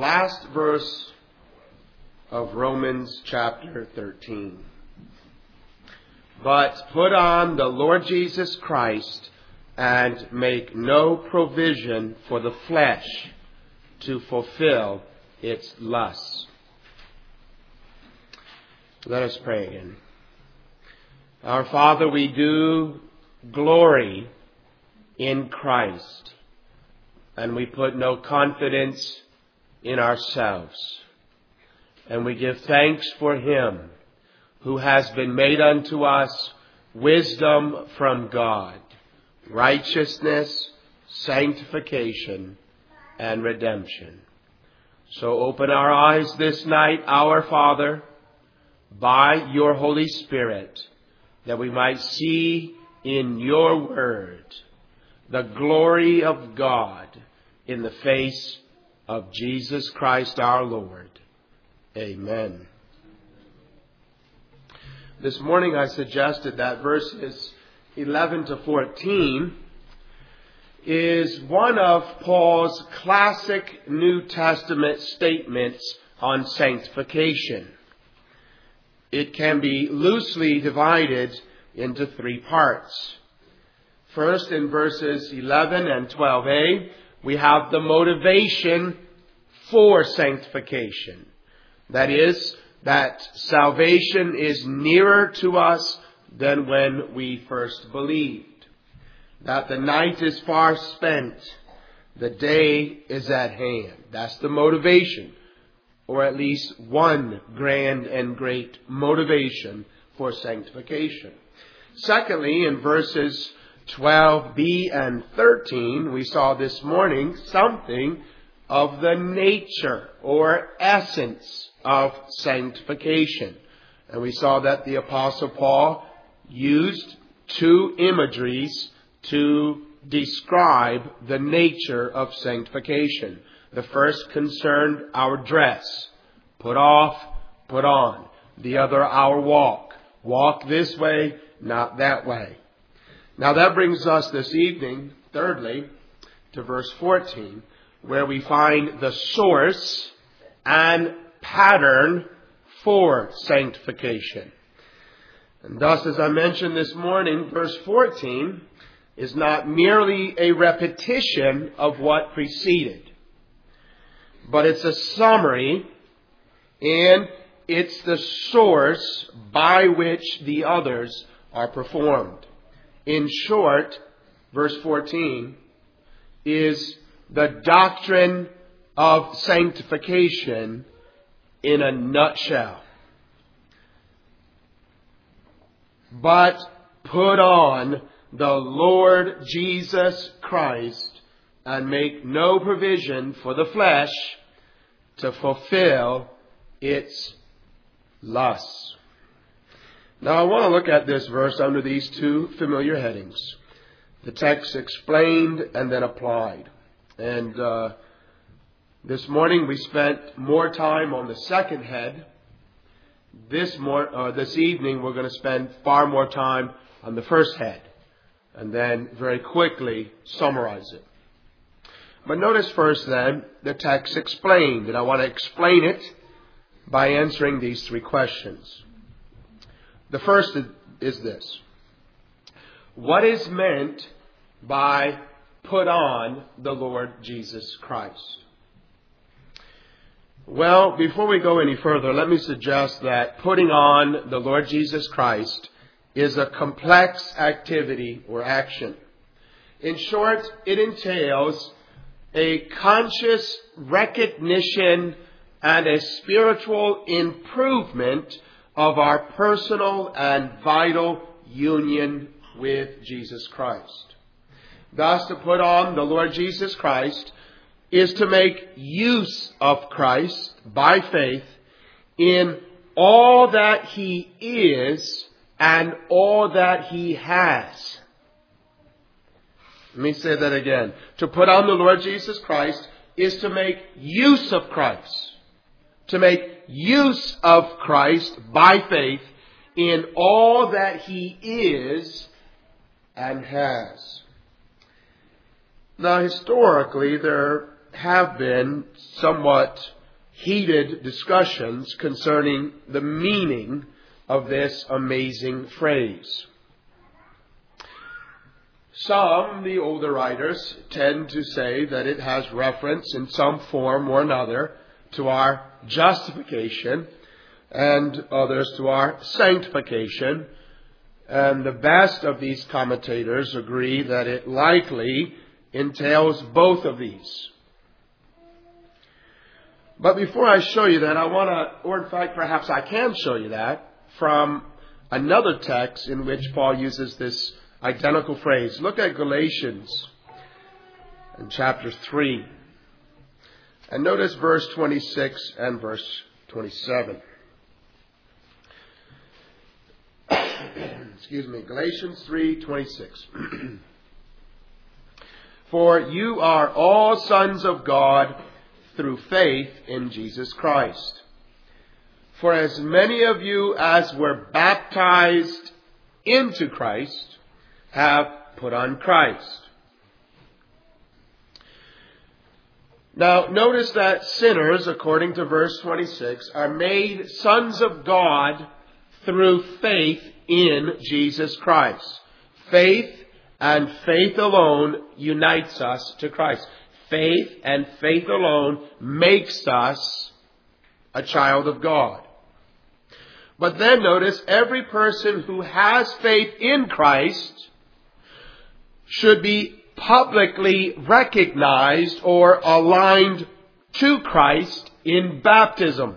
last verse of Romans chapter 13. But put on the Lord Jesus Christ and make no provision for the flesh to fulfill its lusts. Let us pray again. Our Father, we do glory in Christ, and we put no confidence in ourselves. And we give thanks for Him who has been made unto us wisdom from God, righteousness, sanctification, and redemption. So open our eyes this night, our Father, by your Holy Spirit, that we might see in your word the glory of God in the face of Jesus Christ our Lord. Amen. This morning I suggested that verses 11 to 14 is one of Paul's classic New Testament statements on sanctification. It can be loosely divided into three parts. First, in verses 11 and 12a, we have the motivation for sanctification. That is, that salvation is nearer to us than when we first believed. That the night is far spent, the day is at hand. That's the motivation, or at least one grand and great motivation for sanctification. Secondly, in verses 12b and 13, we saw this morning something of the nature or essence of sanctification. And we saw that the Apostle Paul used two imageries to describe the nature of sanctification. The first concerned our dress. Put off, put on. The other, our walk. Walk this way, not that way. Now that brings us this evening, thirdly, to verse 14, where we find the source and pattern for sanctification. And thus, as I mentioned this morning, verse 14 is not merely a repetition of what preceded, but it's a summary, and it's the source by which the others are performed. In short, verse 14 is the doctrine of sanctification in a nutshell. But put on the Lord Jesus Christ and make no provision for the flesh to fulfill its lusts. Now I want to look at this verse under these two familiar headings. The text explained and then applied. And this morning we spent more time on the second head. This evening we're going to spend far more time on the first head. And then very quickly summarize it. But notice first then the text explained. And I want to explain it by answering these three questions. The first is this. What is meant by put on the Lord Jesus Christ? Well, before we go any further, let me suggest that putting on the Lord Jesus Christ is a complex activity or action. In short, it entails a conscious recognition and a spiritual improvement of our personal and vital union with Jesus Christ. Thus, to put on the Lord Jesus Christ is to make use of Christ by faith in all that He is and all that He has. Let me say that again. To put on the Lord Jesus Christ is to make use of Christ. To make use of Christ by faith in all that He is and has. Now, historically, there have been somewhat heated discussions concerning the meaning of this amazing phrase. Some, the older writers, tend to say that it has reference in some form or another to our justification, and others to our sanctification. And the best of these commentators agree that it likely entails both of these. But before I show you that, I want to, or in fact perhaps I can show you that from another text in which Paul uses this identical phrase. Look at Galatians in chapter 3. And notice verse 26 and verse 27. Excuse me, Galatians 3:26. For you are all sons of God through faith in Jesus Christ. For as many of you as were baptized into Christ have put on Christ. Now, notice that sinners, according to verse 26, are made sons of God through faith in Jesus Christ. Faith and faith alone unites us to Christ. Faith and faith alone makes us a child of God. But then notice, every person who has faith in Christ should be publicly recognized or aligned to Christ in baptism.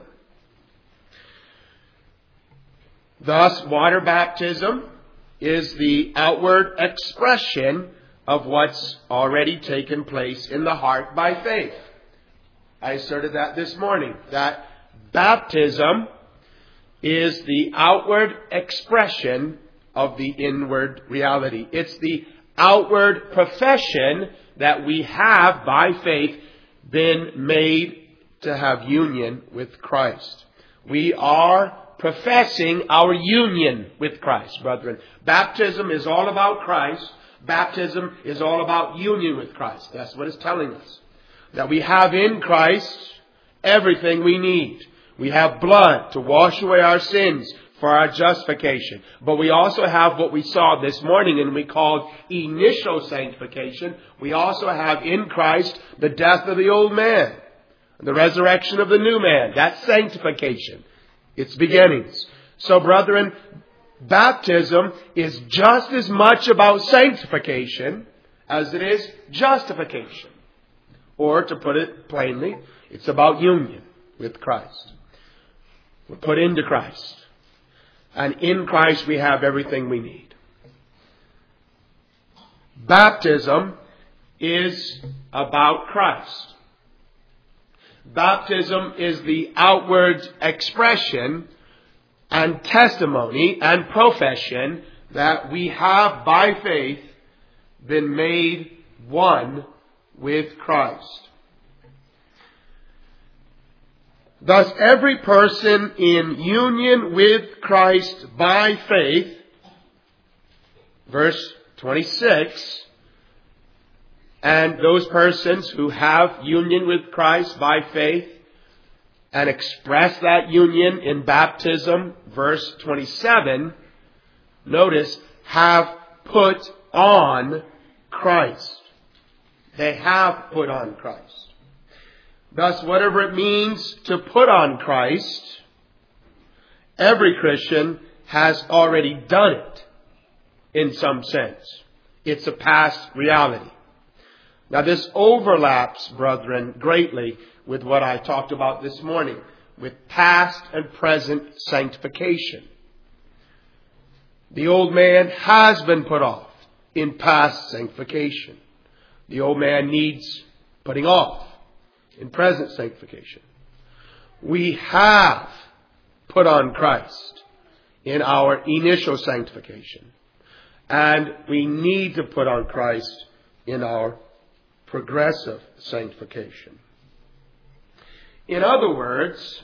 Thus, water baptism is the outward expression of what's already taken place in the heart by faith. I asserted that this morning, that baptism is the outward expression of the inward reality. It's the outward profession that we have by faith been made to have union with Christ. We are professing our union with Christ, brethren. Baptism is all about Christ. Baptism is all about union with Christ. That's what it's telling us. That we have in Christ everything we need. We have blood to wash away our sins for our justification. But we also have what we saw this morning and we called initial sanctification. We also have in Christ the death of the old man, the resurrection of the new man. That's sanctification. Its beginnings. So, brethren, baptism is just as much about sanctification as it is justification. Or, to put it plainly, it's about union with Christ. We're put into Christ. And in Christ we have everything we need. Baptism is about Christ. Baptism is the outward expression and testimony and profession that we have by faith been made one with Christ. Thus, every person in union with Christ by faith, verse 26, and those persons who have union with Christ by faith and express that union in baptism, verse 27, notice, have put on Christ. They have put on Christ. Thus, whatever it means to put on Christ, every Christian has already done it in some sense. It's a past reality. Now, this overlaps, brethren, greatly with what I talked about this morning, with past and present sanctification. The old man has been put off in past sanctification. The old man needs putting off in present sanctification. We have put on Christ in our initial sanctification. And we need to put on Christ in our progressive sanctification. In other words,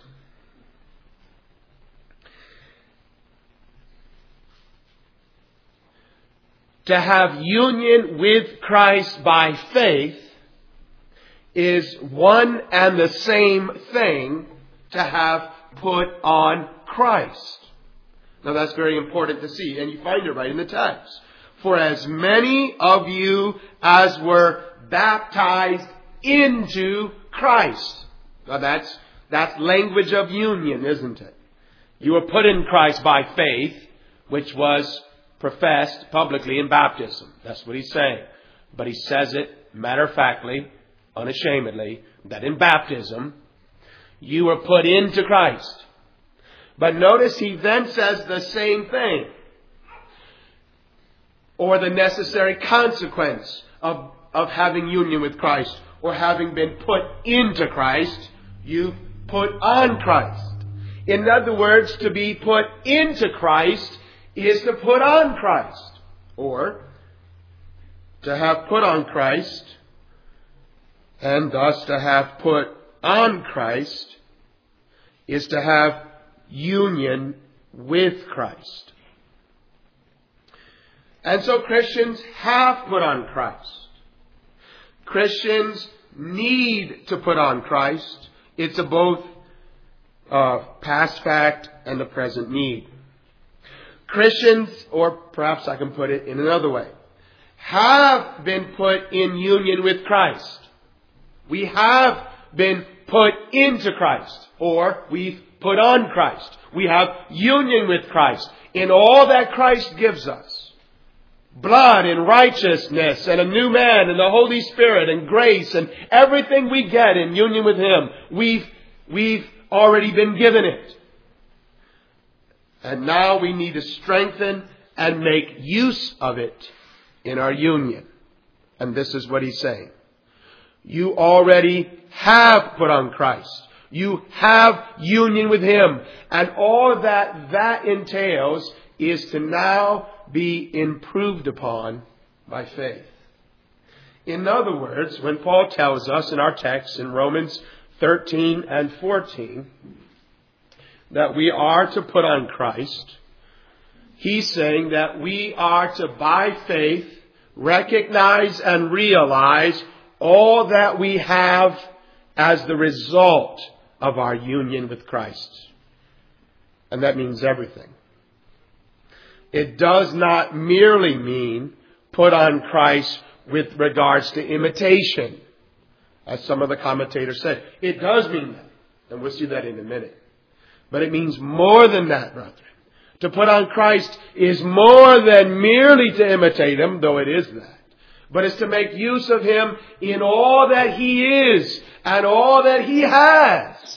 to have union with Christ by faith is one and the same thing to have put on Christ. Now that's very important to see, and you find it right in the text. For as many of you as were baptized into Christ. Now that's language of union, isn't it? You were put in Christ by faith, which was professed publicly in baptism. That's what he's saying. But he says it matter-of-factly, unashamedly, that in baptism, you were put into Christ. But notice he then says the same thing, or the necessary consequence of having union with Christ, or having been put into Christ, you put on Christ. In other words, to be put into Christ is to put on Christ. Or to have put on Christ, and thus to have put on Christ, is to have union with Christ. And so Christians have put on Christ. Christians need to put on Christ. It's a both past fact and a present need. Christians, or perhaps I can put it in another way, have been put in union with Christ. We have been put into Christ, or we've put on Christ. We have union with Christ in all that Christ gives us. Blood and righteousness and a new man and the Holy Spirit and grace and everything we get in union with Him. We've already been given it. And now we need to strengthen and make use of it in our union. And this is what he's saying. You already have put on Christ. You have union with Him. And all that entails is to now be improved upon by faith. In other words, when Paul tells us in our text in Romans 13 and 14 that we are to put on Christ, he's saying that we are to, by faith, recognize and realize all that we have as the result of our union with Christ. And that means everything. It does not merely mean put on Christ with regards to imitation, as some of the commentators said. It does mean that, and we'll see that in a minute. But it means more than that, brethren. To put on Christ is more than merely to imitate Him, though it is that. But it's to make use of Him in all that He is and all that He has.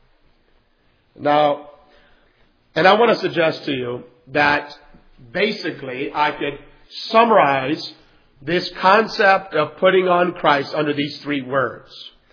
Now, and I want to suggest to you that basically I could summarize this concept of putting on Christ under these three words: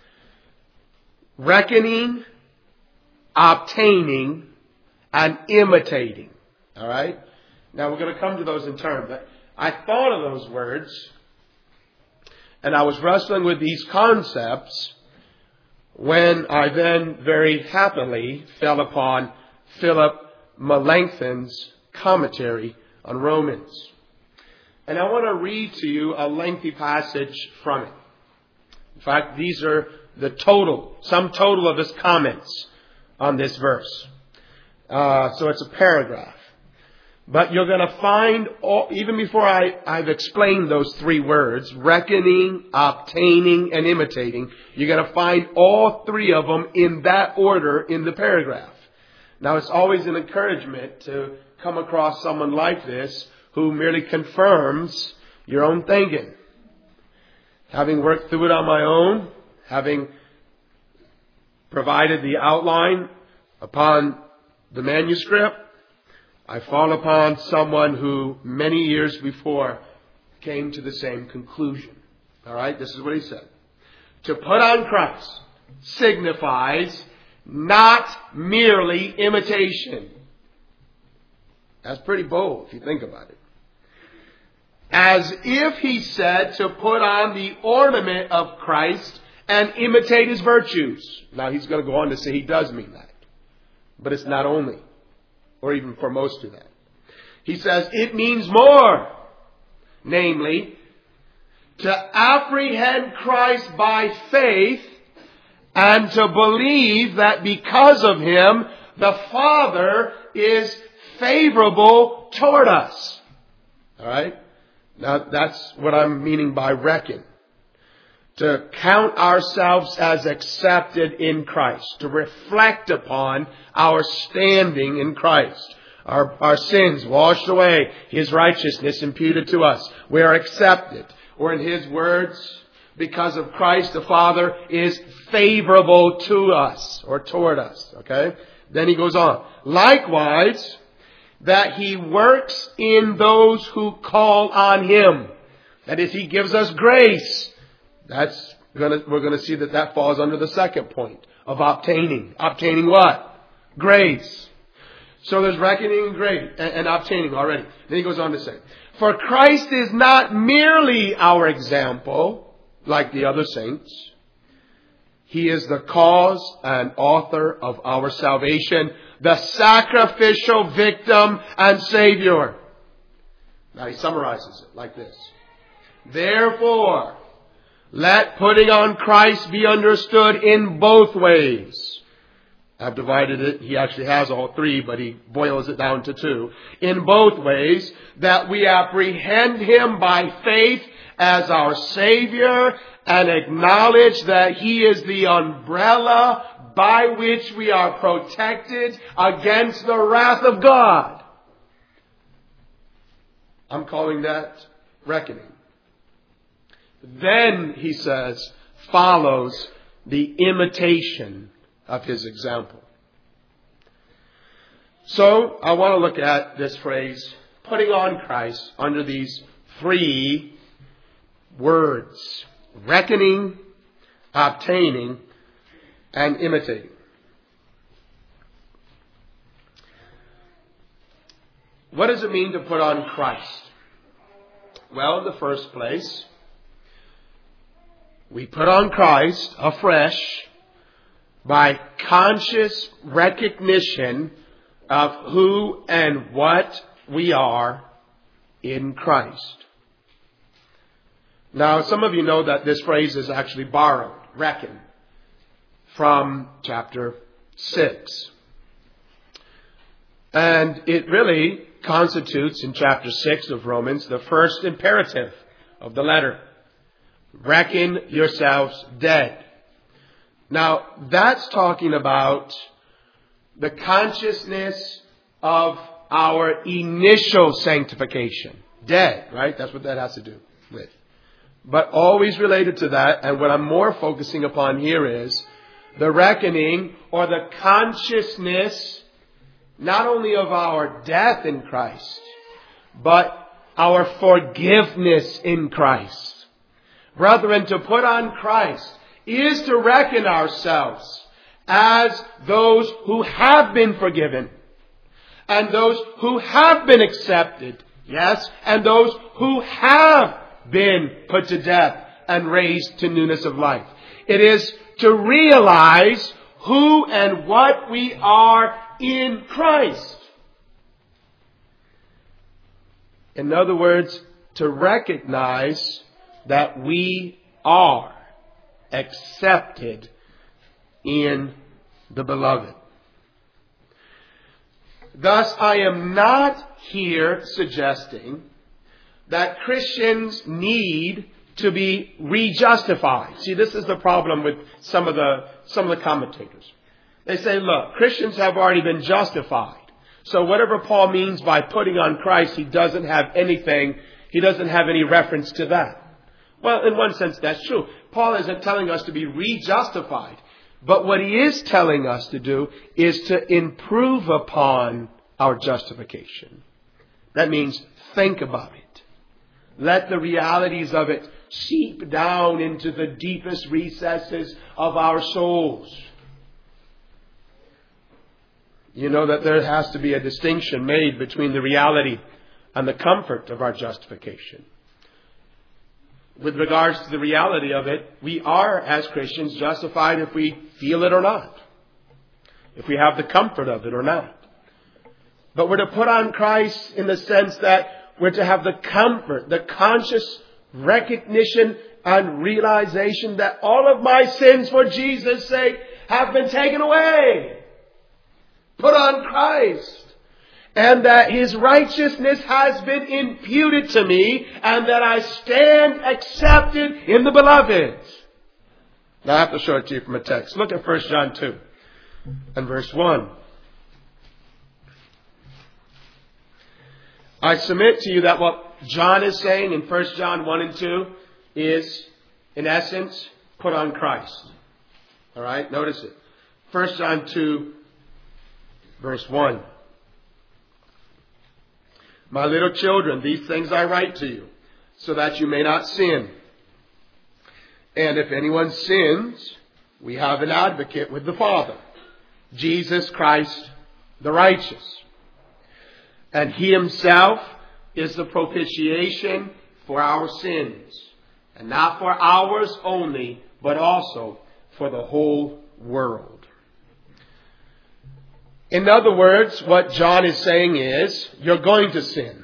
reckoning, obtaining, and imitating. All right? Now we're going to come to those in turn. But I thought of those words, and I was wrestling with these concepts when I then very happily fell upon Philip Melanchthon's commentary on Romans. And I want to read to you a lengthy passage from it. In fact, these are the sum total of his comments on this verse. So it's a paragraph. But you're going to find, even before I've explained those three words, reckoning, obtaining, and imitating, you're going to find all three of them in that order in the paragraph. Now, it's always an encouragement to come across someone like this who merely confirms your own thinking. Having worked through it on my own, having provided the outline upon the manuscript, I fall upon someone who many years before came to the same conclusion. All right, this is what he said. To put on Christ signifies not merely imitation. That's pretty bold if you think about it. As if he said to put on the ornament of Christ and imitate His virtues. Now he's going to go on to say he does mean that. But it's not only, or even for most of that. He says it means more. Namely, to apprehend Christ by faith and to believe that because of Him, the Father is favorable toward us. All right? Now, that's what I'm meaning by reckon. To count ourselves as accepted in Christ. To reflect upon our standing in Christ. Our sins washed away. His righteousness imputed to us. We are accepted. Or in His words, because of Christ, the Father is favorable to us or toward us. Okay? Then he goes on. Likewise, that He works in those who call on Him. That is, He gives us grace. We're going to see that falls under the second point of obtaining. Obtaining what? Grace. So there's reckoning and obtaining already. Then he goes on to say, for Christ is not merely our example, like the other saints. He is the cause and author of our salvation, the sacrificial victim and Savior. Now he summarizes it like this. Therefore, let putting on Christ be understood in both ways. I've divided it. He actually has all three, but he boils it down to two. In both ways, that we apprehend Him by faith as our Savior and acknowledge that He is the umbrella by which we are protected against the wrath of God. I'm calling that reckoning. Then, he says, follows the imitation of His example. So, I want to look at this phrase, putting on Christ, under these three words. Reckoning, obtaining, and imitating. What does it mean to put on Christ? Well, in the first place, we put on Christ afresh by conscious recognition of who and what we are in Christ. Now, some of you know that this phrase is actually borrowed, reckon, from chapter 6. And it really constitutes, in chapter 6 of Romans, the first imperative of the letter. Reckon yourselves dead. Now, that's talking about the consciousness of our initial sanctification. Dead, right? That's what that has to do with. But always related to that, and what I'm more focusing upon here is the reckoning or the consciousness not only of our death in Christ, but our forgiveness in Christ. Brethren, to put on Christ is to reckon ourselves as those who have been forgiven and those who have been accepted, yes, and those who have been put to death and raised to newness of life. It is to realize who and what we are in Christ. In other words, to recognize that we are accepted in the Beloved. Thus, I am not here suggesting that Christians need to be rejustified. See, this is the problem with some of the commentators. They say, look, Christians have already been justified. So whatever Paul means by putting on Christ, he doesn't have any reference to that. Well, in one sense, that's true. Paul isn't telling us to be rejustified. But what he is telling us to do is to improve upon our justification. That means think about it. Let the realities of it seep down into the deepest recesses of our souls. You know that there has to be a distinction made between the reality and the comfort of our justification. With regards to the reality of it, we are, as Christians, justified if we feel it or not. If we have the comfort of it or not. But we're to put on Christ in the sense that we're to have the comfort, the conscious recognition and realization that all of my sins for Jesus' sake have been taken away. Put on Christ. And that His righteousness has been imputed to me, and that I stand accepted in the Beloved. Now I have to show it to you from a text. Look at 1 John 2 and verse 1. I submit to you that what John is saying in 1 John 1 and 2 is, in essence, put on Christ. All right, notice it. 1 John 2, verse 1. My little children, these things I write to you, so that you may not sin. And if anyone sins, we have an advocate with the Father, Jesus Christ the righteous. And He Himself is the propitiation for our sins. And not for ours only, but also for the whole world. In other words, what John is saying is, you're going to sin.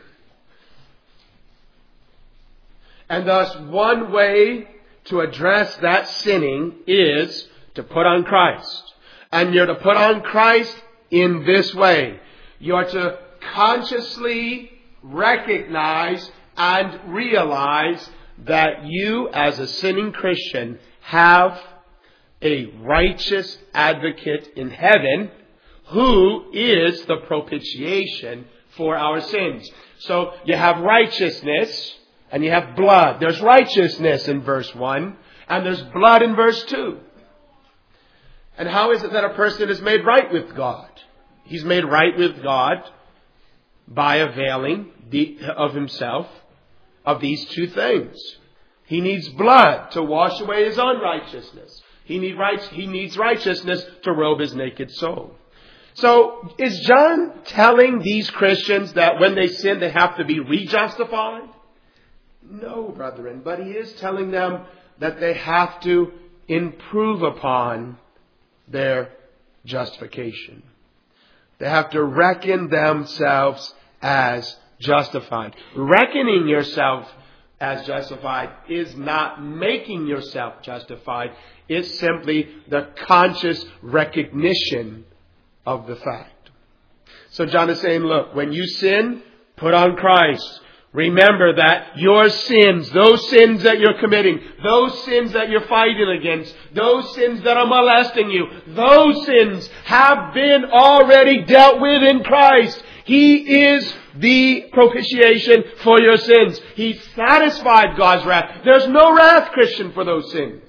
And thus, one way to address that sinning is to put on Christ. And you're to put on Christ in this way. You're to consciously recognize and realize that you, as a sinning Christian, have a righteous advocate in heaven who is the propitiation for our sins. So you have righteousness and you have blood. There's righteousness in verse 1 and there's blood in verse 2. And how is it that a person is made right with God? He's made right with God by availing of himself of these two things. He needs blood to wash away his unrighteousness. He needs righteousness to robe his naked soul. So is John telling these Christians that when they sin they have to be rejustified? No, brethren, but he is telling them that they have to improve upon their justification. They have to reckon themselves as justified. Reckoning yourself as justified is not making yourself justified. It's simply the conscious recognition of the fact. So John is saying, look, when you sin, put on Christ. Remember that your sins, those sins that you're committing, those sins that you're fighting against, those sins that are molesting you, those sins have been already dealt with in Christ. He is the propitiation for your sins. He satisfied God's wrath. There's no wrath, Christian, for those sins.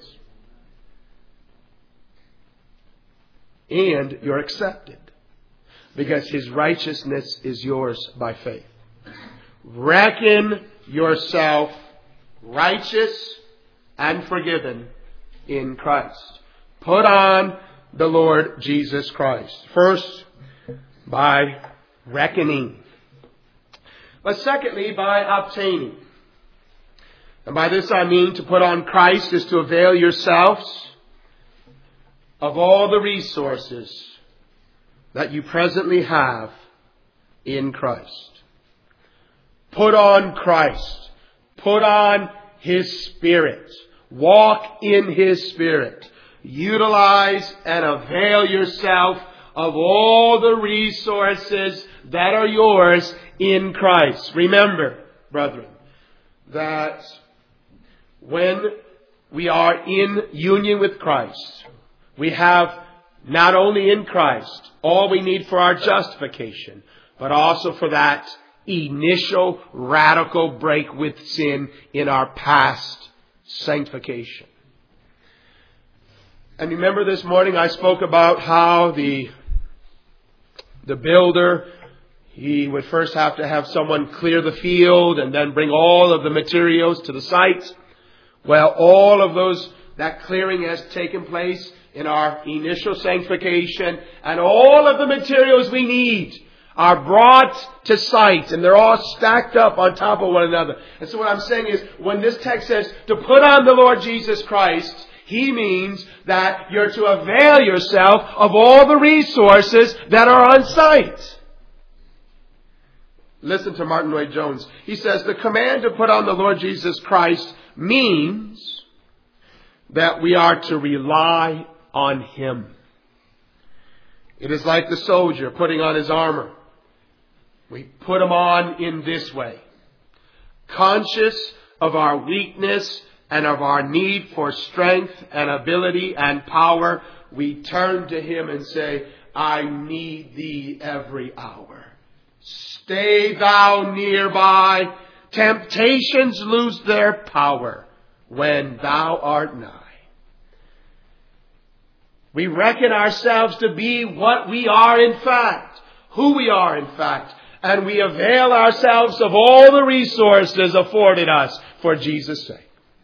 And you're accepted because His righteousness is yours by faith. Reckon yourself righteous and forgiven in Christ. Put on the Lord Jesus Christ. First, by reckoning. But secondly, by obtaining. And by this I mean to put on Christ is to avail yourselves of all the resources that you presently have in Christ. Put on Christ. Put on His Spirit. Walk in His Spirit. Utilize and avail yourself of all the resources that are yours in Christ. Remember, brethren, that when we are in union with Christ, we have not only in Christ all we need for our justification, but also for that initial radical break with sin in our past sanctification. And remember this morning I spoke about how the builder, he would first have to have someone clear the field and then bring all of the materials to the site. Well, all of that clearing has taken place in our initial sanctification, and all of the materials we need are brought to site, and they're all stacked up on top of one another. And so what I'm saying is, when this text says to put on the Lord Jesus Christ, He means that you're to avail yourself of all the resources that are on site. Listen to Martin Lloyd-Jones. He says, the command to put on the Lord Jesus Christ means that we are to rely on Him. It is like the soldier putting on his armor. We put him on in this way. Conscious of our weakness and of our need for strength and ability and power, we turn to Him and say, I need Thee every hour. Stay Thou nearby. Temptations lose their power when Thou art nigh. We reckon ourselves to be what we are in fact, who we are in fact, and we avail ourselves of all the resources afforded us for Jesus' sake.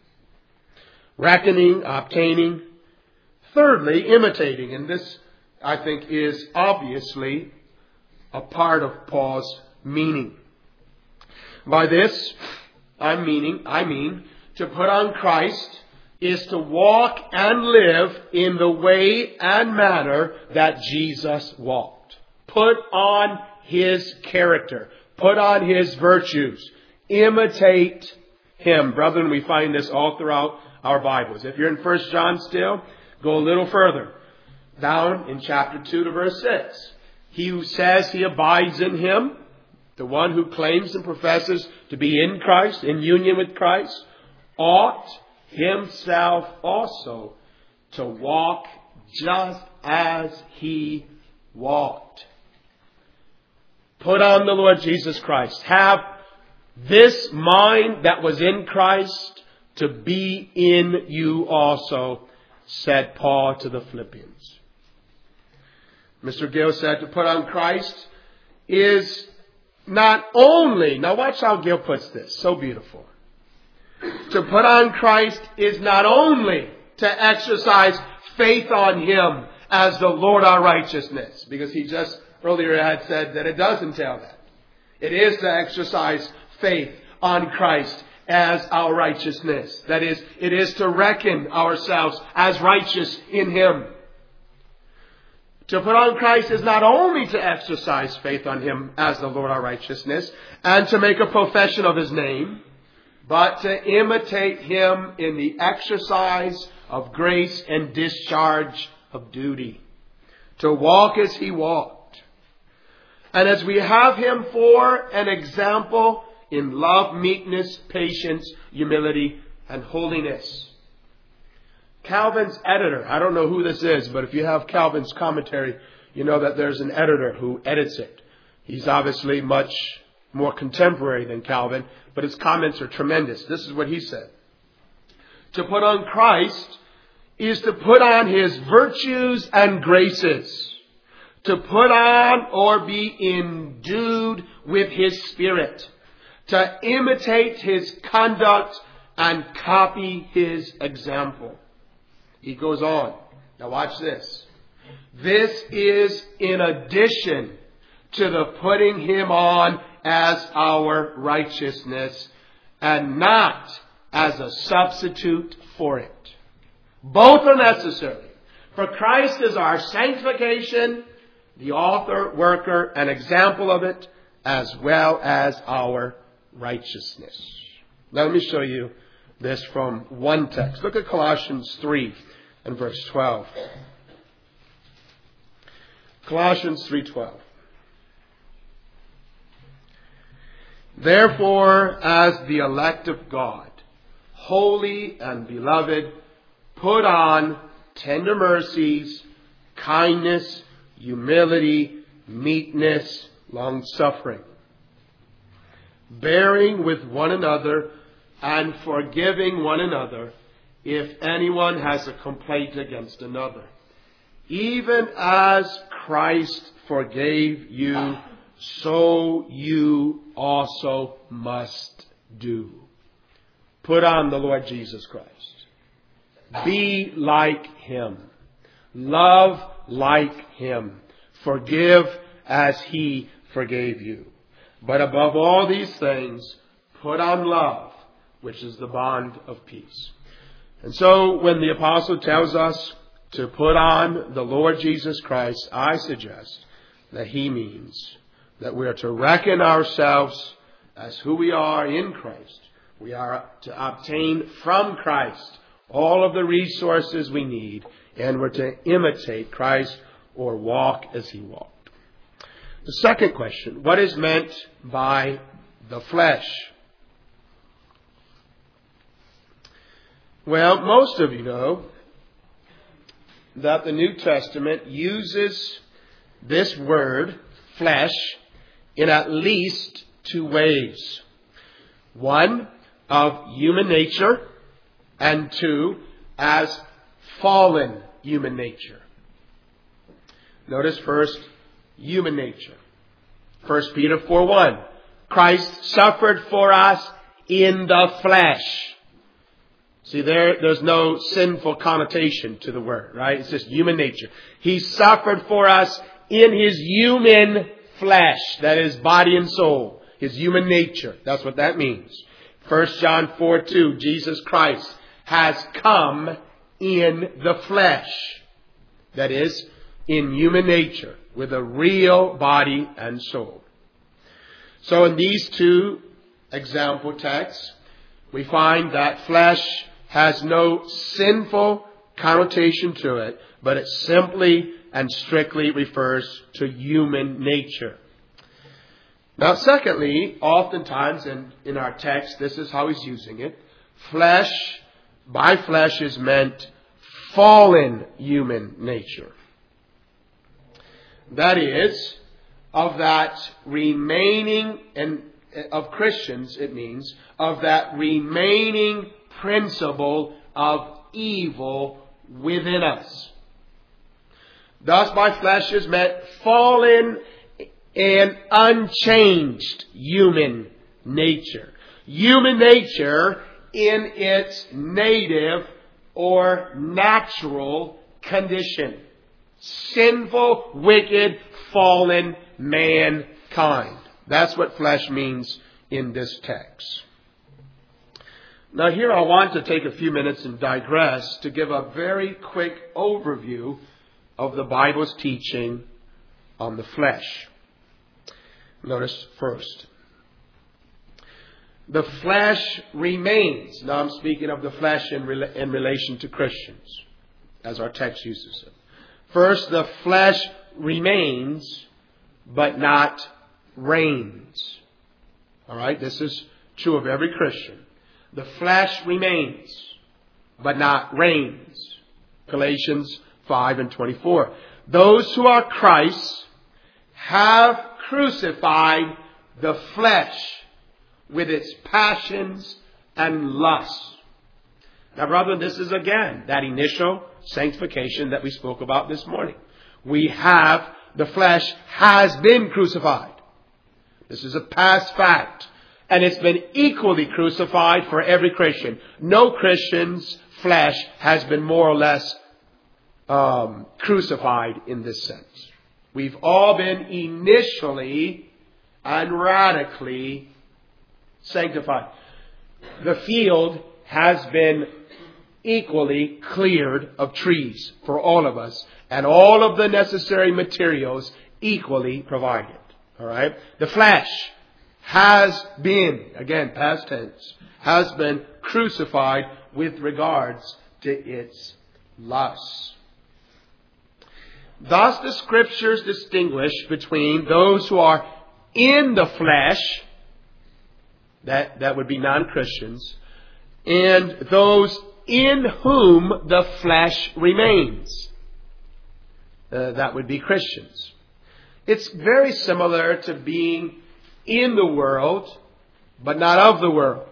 Reckoning, obtaining. Thirdly, imitating. And this, I think, is obviously a part of Paul's meaning. By this, I mean to put on Christ is to walk and live in the way and manner that Jesus walked. Put on His character. Put on His virtues. Imitate Him. Brethren, we find this all throughout our Bibles. If you're in 1 John still, go a little further. Down in chapter 2 to verse 6. He who says he abides in Him, the one who claims and professes to be in Christ, in union with Christ, ought himself also to walk just as He walked. Put on the Lord Jesus Christ. Have this mind that was in Christ to be in you also, said Paul to the Philippians. Mr. Gill said to put on Christ is not only, now watch how Gill puts this, so beautiful. To put on Christ is not only to exercise faith on Him as the Lord our righteousness, because he just earlier had said that it does entail that. It is to exercise faith on Christ as our righteousness. That is, it is to reckon ourselves as righteous in Him. To put on Christ is not only to exercise faith on Him as the Lord our righteousness and to make a profession of His name, but to imitate Him in the exercise of grace and discharge of duty. To walk as He walked. And as we have Him for an example in love, meekness, patience, humility, and holiness. Calvin's editor, I don't know who this is, but if you have Calvin's commentary, you know that there's an editor who edits it. He's obviously much more contemporary than Calvin, but his comments are tremendous. This is what he said. To put on Christ is to put on His virtues and graces. To put on or be endued with His Spirit. To imitate His conduct and copy His example. He goes on. Now watch this. This is in addition to the putting Him on as our righteousness and not as a substitute for it. Both are necessary. For Christ is our sanctification, the author, worker, and example of it, as well as our righteousness. Let me show you this from one text. Look at Colossians 3 and verse 12. Colossians 3:12. Therefore, as the elect of God, holy and beloved, put on tender mercies, kindness, humility, meekness, long-suffering, bearing with one another and forgiving one another if anyone has a complaint against another. Even as Christ forgave you, so you also must do. Put on the Lord Jesus Christ. Be like Him. Love like Him. Forgive as He forgave you. But above all these things, put on love, which is the bond of peace. And so when the apostle tells us to put on the Lord Jesus Christ, I suggest that he means that we are to reckon ourselves as who we are in Christ. We are to obtain from Christ all of the resources we need, and we're to imitate Christ or walk as He walked. The second question, what is meant by the flesh? Well, most of you know that the New Testament uses this word, flesh, in at least two ways. One, of human nature, and two, as fallen human nature. Notice first, human nature. 1 Peter 4:1. Christ suffered for us in the flesh. See, there's no sinful connotation to the word, right? It's just human nature. He suffered for us in His human flesh. That is body and soul. His human nature. That's what that means. 1 John 4:2. Jesus Christ has come in the flesh. That is, in human nature, with a real body and soul. So in these two example texts, we find that flesh has no sinful connotation to it, but it simply and strictly refers to human nature. Now, secondly, oftentimes in our text, this is how he's using it. Flesh, by flesh is meant fallen human nature. That is, of that remaining, and of Christians it means, of that remaining principle of evil within us. Thus, by flesh is meant fallen and unchanged human nature. Human nature in its native or natural condition. Sinful, wicked, fallen mankind. That's what flesh means in this text. Now here I want to take a few minutes and digress to give a very quick overview of the Bible's teaching on the flesh. Notice first, the flesh remains. Now I'm speaking of the flesh in relation to Christians, as our text uses it. First, the flesh remains, but not reigns. All right, this is true of every Christian. The flesh remains, but not reigns. Galatians 5:24. Those who are Christ's have crucified the flesh with its passions and lusts. Now, brethren, this is again that initial sanctification that we spoke about this morning. The flesh has been crucified. This is a past fact. And it's been equally crucified for every Christian. No Christian's flesh has been more or less crucified in this sense. We've all been initially and radically sanctified. The field has been equally cleared of trees for all of us, and all of the necessary materials equally provided. All right? The flesh has been, again, past tense, has been crucified with regards to its lusts. Thus the Scriptures distinguish between those who are in the flesh, that would be non-Christians, and those in whom the flesh remains. That would be Christians. It's very similar to being in the world, but not of the world.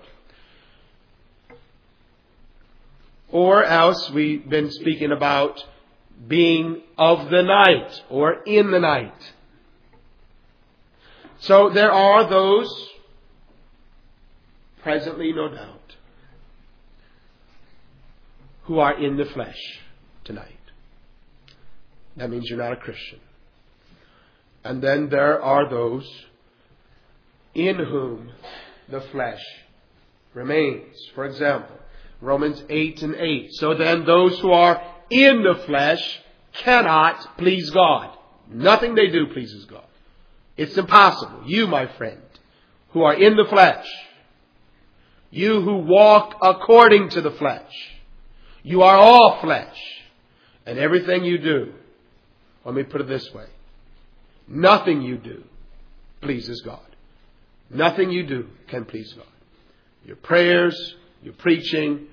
Or else we've been speaking about being of the night or in the night. So there are those, presently no doubt, who are in the flesh tonight. That means you're not a Christian. And then there are those in whom the flesh remains. For example, Romans 8:8. So then those who are in the flesh cannot please God. Nothing they do pleases God. It's impossible. You, my friend, who are in the flesh, you who walk according to the flesh, you are all flesh. And everything you do, let me put it this way, nothing you do pleases God. Nothing you do can please God. Your prayers, your preaching,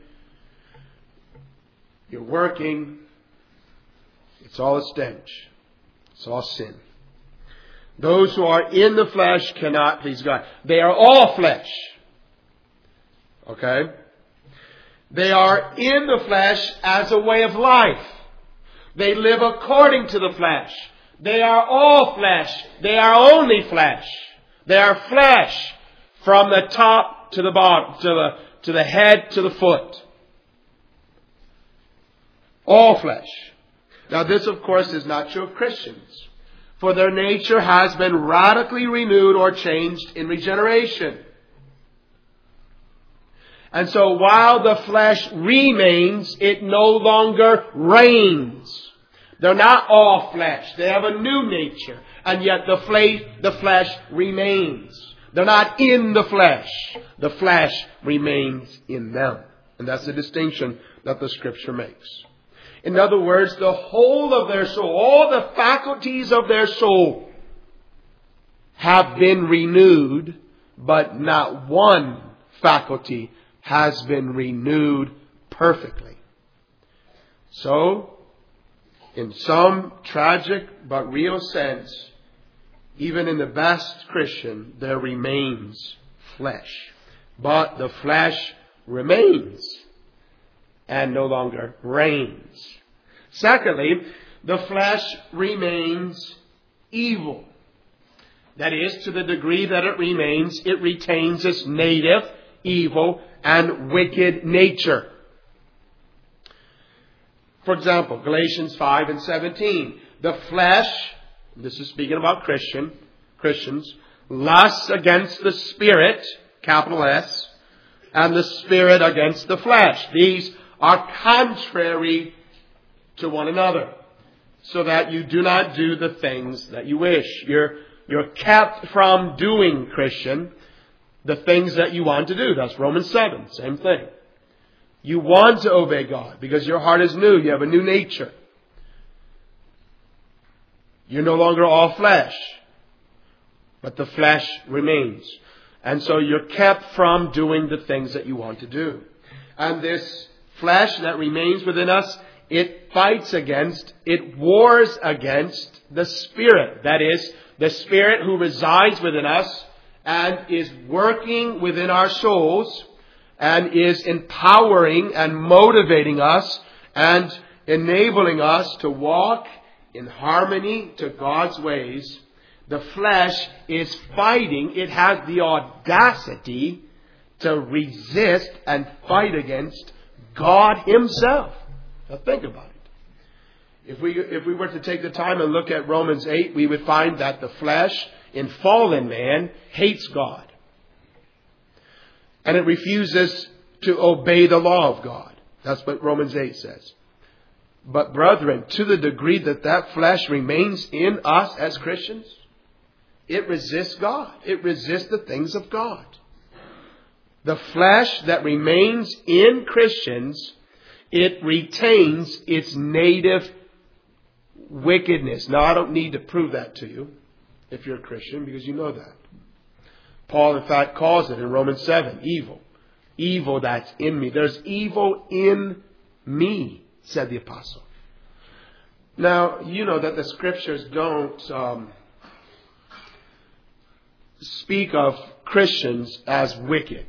your working, it's all a stench. It's all sin. Those who are in the flesh cannot please God. They are all flesh. Okay? They are in the flesh as a way of life. They live according to the flesh. They are all flesh. They are only flesh. They are flesh from the top to the bottom, to the head to the foot. All flesh. Now this, of course, is not true of Christians. For their nature has been radically renewed or changed in regeneration. And so while the flesh remains, it no longer reigns. They're not all flesh. They have a new nature. And yet the flesh remains. They're not in the flesh. The flesh remains in them. And that's the distinction that the Scripture makes. In other words, the whole of their soul, all the faculties of their soul have been renewed, but not one faculty has been renewed perfectly. So, in some tragic but real sense, even in the best Christian, there remains flesh. But the flesh remains and no longer reigns. Secondly, the flesh remains evil. That is, to the degree that it remains, it retains its native, evil, and wicked nature. For example, Galatians 5 and 17. The flesh, this is speaking about Christians, lusts against the Spirit, capital S, and the Spirit against the flesh. These are contrary to one another, so that you do not do the things that you wish. You're kept from doing, Christian, the things that you want to do. That's Romans 7, same thing. You want to obey God because your heart is new. You have a new nature. You're no longer all flesh, but the flesh remains. And so you're kept from doing the things that you want to do. And this flesh that remains within us, it fights against, it wars against the Spirit. That is, the Spirit who resides within us and is working within our souls and is empowering and motivating us and enabling us to walk in harmony to God's ways. The flesh is fighting. It has the audacity to resist and fight against God Himself. Now think about it. If we were to take the time and look at Romans 8, we would find that the flesh in fallen man hates God. And it refuses to obey the law of God. That's what Romans 8 says. But brethren, to the degree that that flesh remains in us as Christians, it resists God. It resists the things of God. The flesh that remains in Christians, it retains its native wickedness. Now, I don't need to prove that to you if you're a Christian, because you know that. Paul, in fact, calls it in Romans 7, evil. Evil that's in me. There's evil in me, said the apostle. Now, you know that the Scriptures don't speak of Christians as wicked.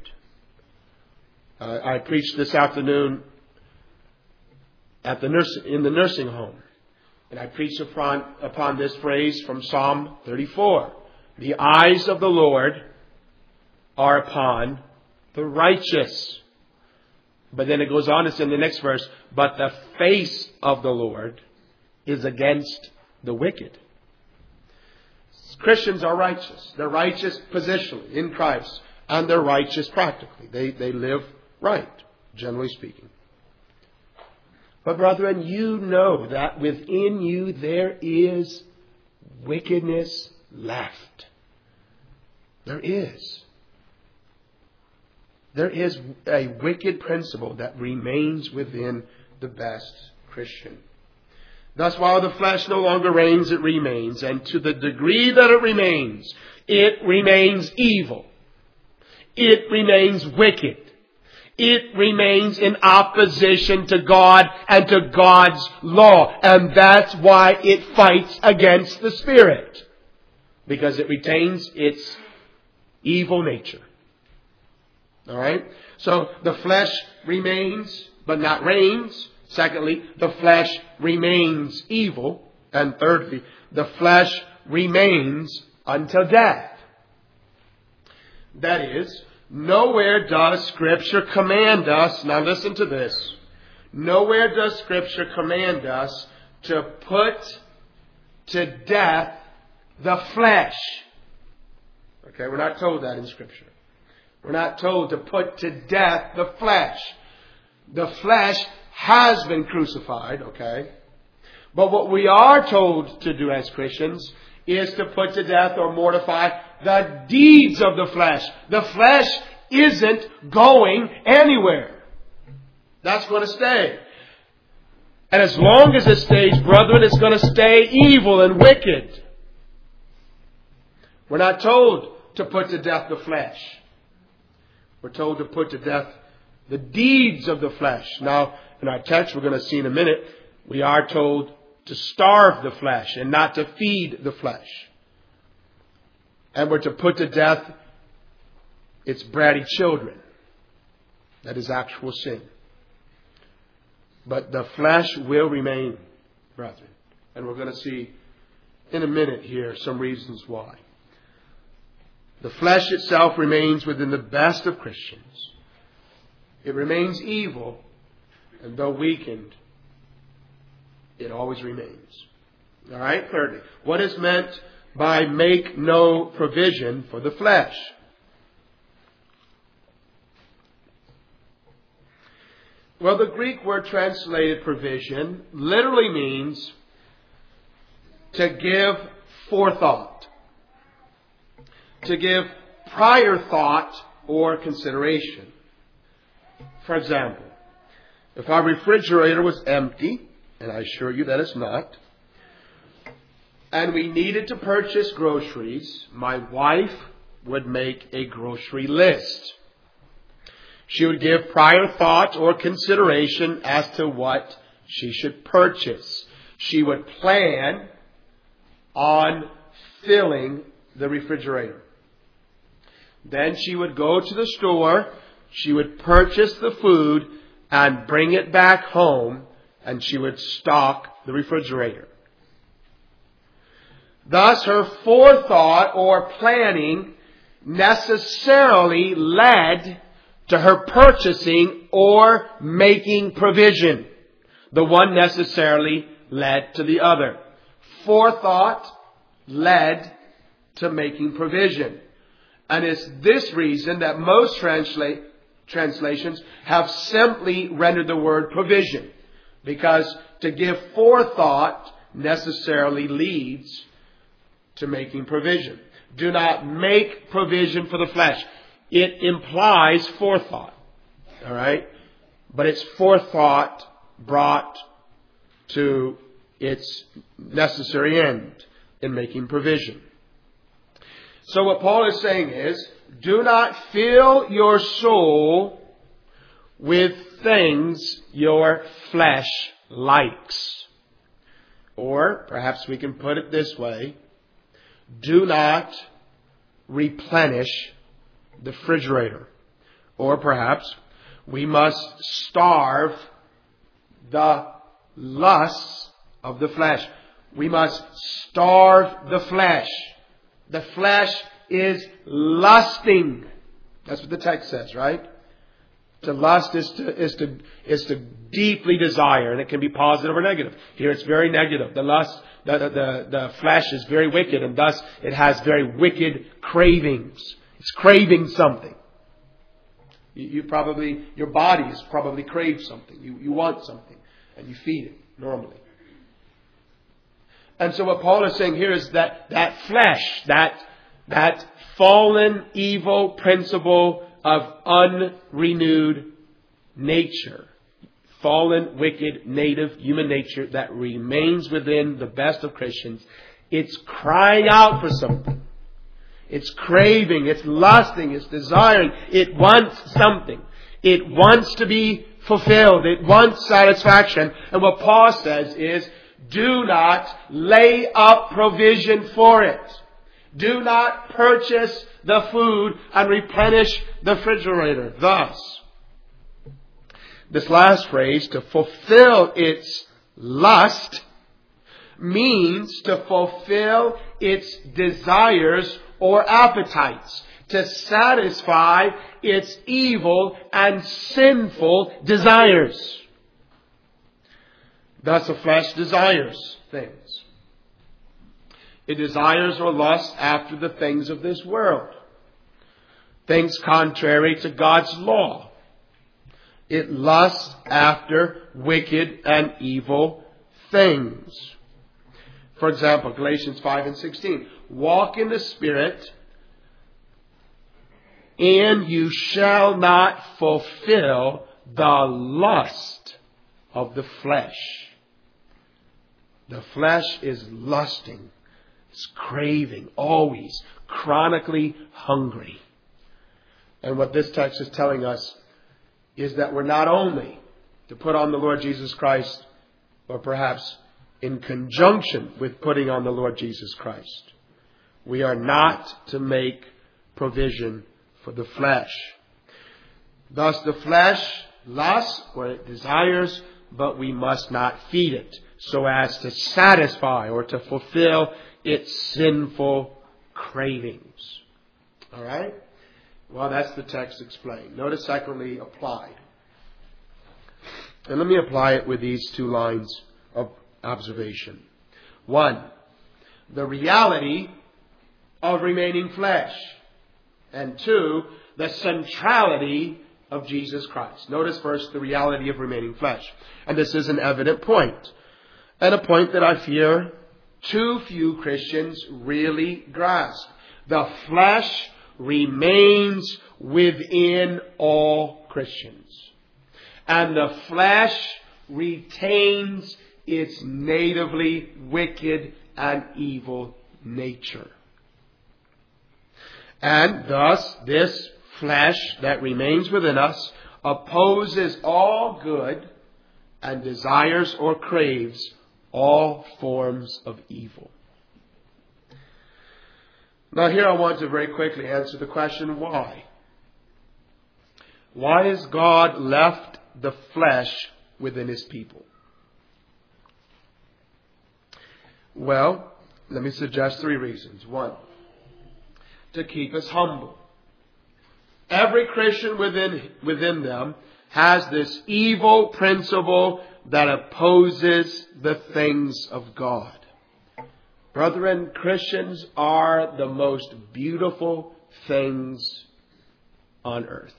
I preached this afternoon in the nursing home. And I preached upon this phrase from Psalm 34. The eyes of the Lord are upon the righteous. But then it goes on, it's in the next verse, but the face of the Lord is against the wicked. Christians are righteous. They're righteous positionally in Christ. And they're righteous practically. They live right, generally speaking. But brethren, you know that within you there is wickedness left. There is. There is a wicked principle that remains within the best Christian. Thus, while the flesh no longer reigns, it remains. And to the degree that it remains evil. It remains wicked. It remains in opposition to God and to God's law. And that's why it fights against the Spirit. Because it retains its evil nature. Alright? So the flesh remains, but not reigns. Secondly, the flesh remains evil. And thirdly, the flesh remains until death. That is, nowhere does Scripture command us, now listen to this, nowhere does Scripture command us to put to death the flesh. Okay, we're not told that in Scripture. We're not told to put to death the flesh. The flesh has been crucified, okay? But what we are told to do as Christians is to put to death or mortify the deeds of the flesh. The flesh isn't going anywhere. That's going to stay. And as long as it stays, brethren, it's going to stay evil and wicked. We're not told to put to death the flesh. We're told to put to death the deeds of the flesh. Now, in our text, we're going to see in a minute, we are told to starve the flesh and not to feed the flesh. And we're to put to death its bratty children. That is actual sin. But the flesh will remain, brethren. And we're going to see in a minute here some reasons why. The flesh itself remains within the best of Christians. It remains evil, and though weakened, it always remains. All right, thirdly, what is meant by make no provision for the flesh? Well, the Greek word translated provision literally means to give forethought, to give prior thought or consideration. For example, if our refrigerator was empty, and I assure you that it's not, and we needed to purchase groceries, my wife would make a grocery list. She would give prior thought or consideration as to what she should purchase. She would plan on filling the refrigerator. Then she would go to the store, she would purchase the food and bring it back home, and she would stock the refrigerator. Thus, her forethought or planning necessarily led to her purchasing or making provision. The one necessarily led to the other. Forethought led to making provision. And it's this reason that most translations have simply rendered the word provision. Because to give forethought necessarily leads to making provision. Do not make provision for the flesh. It implies forethought. All right? But it's forethought brought to its necessary end in making provision. So what Paul is saying is, do not fill your soul with things your flesh likes. Or perhaps we can put it this way, do not replenish the refrigerator. Or perhaps we must starve the lusts of the flesh. We must starve the flesh. The flesh is lusting. That's what the text says, right? To lust is to deeply desire, and it can be positive or negative. Here it's very negative. The lust, the flesh is very wicked, and thus it has very wicked cravings. It's craving something. Your body is probably craved something. You want something, and you feed it normally. And so what Paul is saying here is that flesh, that fallen evil principle of unrenewed nature, fallen, wicked, native human nature that remains within the best of Christians, it's crying out for something. It's craving, it's lusting, it's desiring. It wants something. It wants to be fulfilled. It wants satisfaction. And what Paul says is, do not lay up provision for it. Do not purchase the food and replenish the refrigerator. Thus, this last phrase, to fulfill its lust, means to fulfill its desires or appetites, to satisfy its evil and sinful desires. Thus the flesh desires things. It desires or lusts after the things of this world, things contrary to God's law. It lusts after wicked and evil things. For example, Galatians 5 and 16. Walk in the Spirit, and you shall not fulfill the lust of the flesh. The flesh is lusting, is craving, always, chronically hungry. And what this text is telling us is that we're not only to put on the Lord Jesus Christ, or perhaps in conjunction with putting on the Lord Jesus Christ, we are not to make provision for the flesh. Thus the flesh lusts or it desires, but we must not feed it so as to satisfy or to fulfill its sinful cravings. All right? Well, that's the text explained. Notice secondly, applied. And let me apply it with these two lines of observation. 1, the reality of remaining flesh. And 2, the centrality of Jesus Christ. Notice first the reality of remaining flesh. And this is an evident point. And a point that I fear too few Christians really grasp. The flesh remains within all Christians. And the flesh retains its natively wicked and evil nature. And thus, this flesh that remains within us opposes all good and desires or craves all forms of evil. Now here I want to very quickly answer the question, why? Why has God left the flesh within His people? Well, let me suggest 3 reasons. 1, to keep us humble. Every Christian within them has this evil principle that opposes the things of God. Brethren, Christians are the most beautiful things on earth.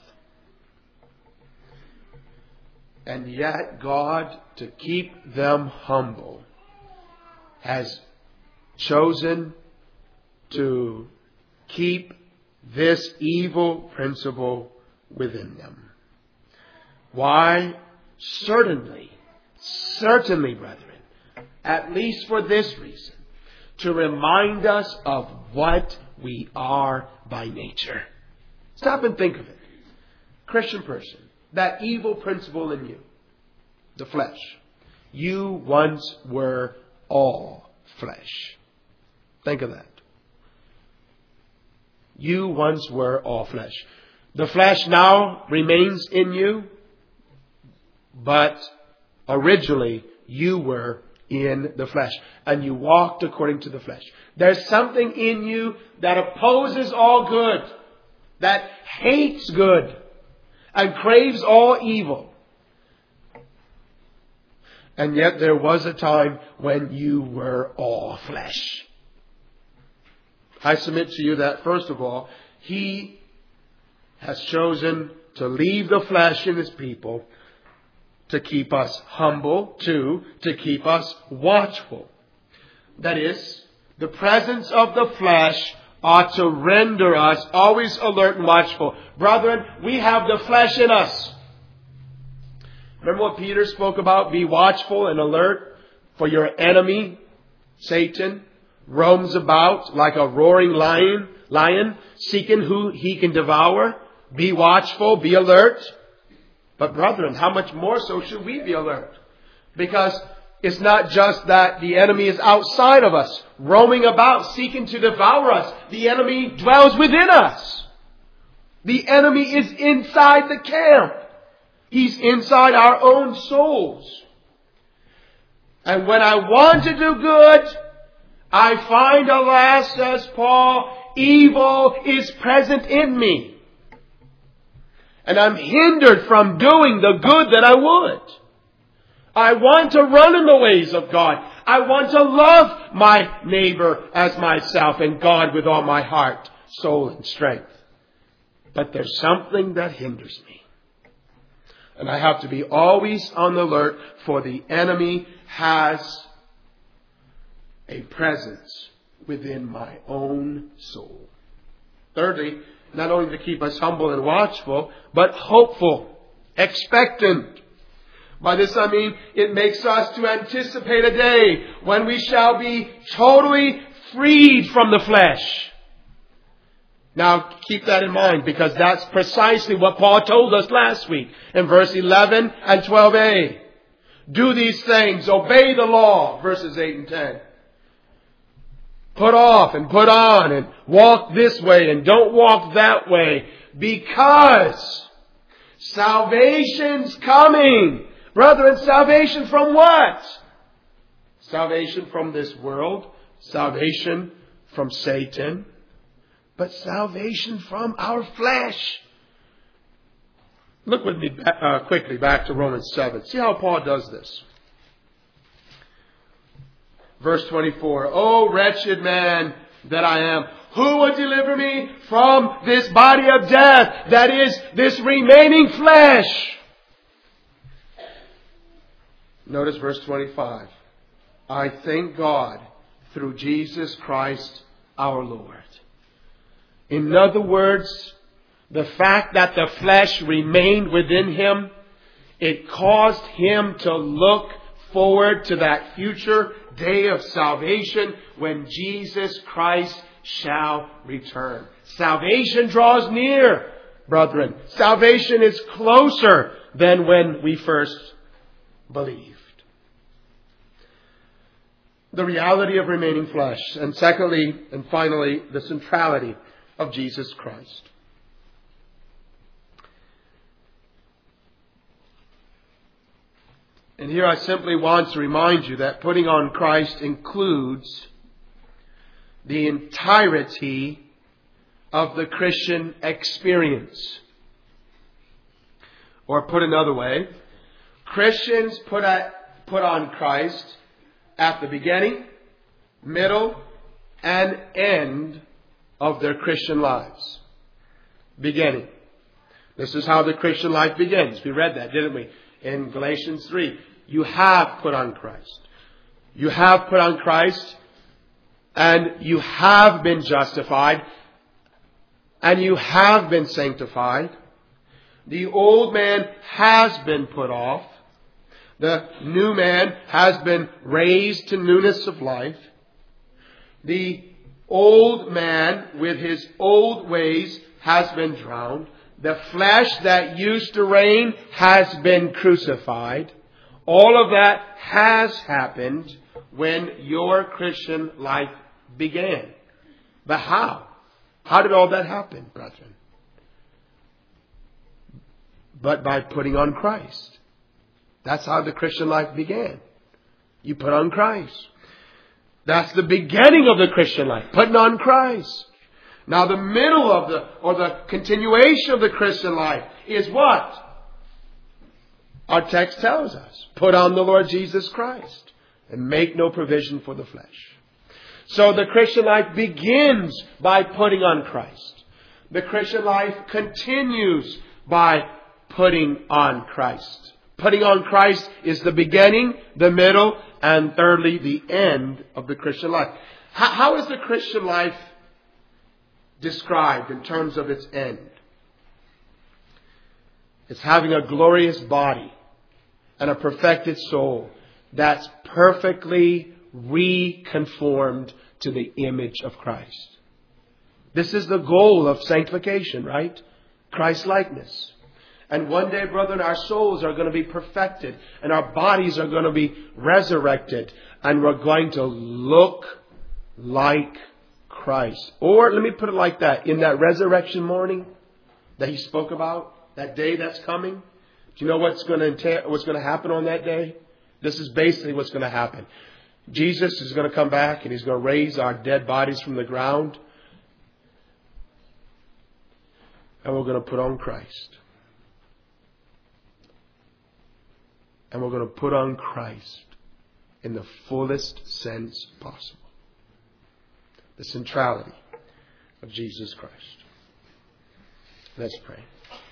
And yet God, to keep them humble, has chosen to keep this evil principle within them. Why? Certainly, brethren, at least for this reason, to remind us of what we are by nature. Stop and think of it. Christian person, that evil principle in you, the flesh. You once were all flesh. Think of that. You once were all flesh. The flesh now remains in you, but originally you were in the flesh, and you walked according to the flesh. There's something in you that opposes all good, that hates good, and craves all evil. And yet there was a time when you were all flesh. I submit to you that, first of all, He has chosen to leave the flesh in His people to keep us humble. 2, to keep us watchful. that is, the presence of the flesh, ought to render us always alert and watchful. Brethren, we have the flesh in us. Remember what Peter spoke about? Be watchful and alert, for your enemy, Satan, roams about like a roaring lion, seeking who he can devour. Be watchful, be alert. But brethren, how much more so should we be alert? Because it's not just that the enemy is outside of us, roaming about, seeking to devour us. The enemy dwells within us. The enemy is inside the camp. He's inside our own souls. And when I want to do good, I find, alas, says Paul, evil is present in me. And I'm hindered from doing the good that I would. I want to run in the ways of God. I want to love my neighbor as myself and God with all my heart, soul, and strength. But there's something that hinders me. And I have to be always on the alert, for the enemy has a presence within my own soul. Thirdly, not only to keep us humble and watchful, but hopeful, expectant. By this I mean it makes us to anticipate a day when we shall be totally freed from the flesh. Now keep that in mind, because that's precisely what Paul told us last week in verse 11 and 12a. Do these things, obey the law, verses 8 and 10. Put off and put on and walk this way and don't walk that way, because salvation's coming. Brethren, salvation from what? Salvation from this world, salvation from Satan, but salvation from our flesh. Look with me quickly back to Romans 7. See how Paul does this. Verse 24. Oh, wretched man that I am, who will deliver me from this body of death, that is, this remaining flesh? Notice verse 25. I thank God through Jesus Christ our Lord. In other words, the fact that the flesh remained within him, it caused him to look forward to that future day of salvation when Jesus Christ shall return. Salvation draws near, brethren. Salvation is closer than when we first believed. The reality of remaining flesh. And secondly, and finally, the centrality of Jesus Christ. And here I simply want to remind you that putting on Christ includes the entirety of the Christian experience. Or put another way, Christians put on Christ at the beginning, middle, and end of their Christian lives. Beginning. This is how the Christian life begins. We read that, didn't we? In Galatians 3. You have put on Christ. You have put on Christ, and you have been justified, and you have been sanctified. The old man has been put off. The new man has been raised to newness of life. The old man with his old ways has been drowned. The flesh that used to reign has been crucified. All of that has happened when your Christian life began. But how? How did all that happen, brethren? But by putting on Christ. That's how the Christian life began. You put on Christ. That's the beginning of the Christian life, putting on Christ. Now the middle of the continuation of the Christian life is what? Our text tells us. Put on the Lord Jesus Christ and make no provision for the flesh. So the Christian life begins by putting on Christ. The Christian life continues by putting on Christ. Putting on Christ is the beginning, the middle, and thirdly, the end of the Christian life. How is the Christian life described in terms of its end? It's having a glorious body and a perfected soul that's perfectly reconformed to the image of Christ. This is the goal of sanctification, right? Christ-likeness. And one day, brethren, our souls are going to be perfected and our bodies are going to be resurrected and we're going to look like Christ. Or let me put it like that. In that resurrection morning that he spoke about, that day that's coming, do you know what's going to happen on that day? This is basically what's going to happen. Jesus is going to come back and he's going to raise our dead bodies from the ground. And we're going to put on Christ. And we're going to put on Christ in the fullest sense possible. The centrality of Jesus Christ. Let's pray.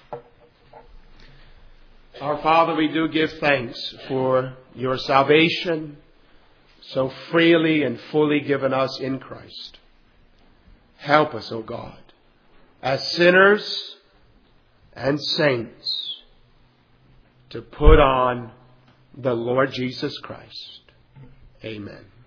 Our Father, we do give thanks for your salvation so freely and fully given us in Christ. Help us, O God, as sinners and saints, to put on the Lord Jesus Christ. Amen.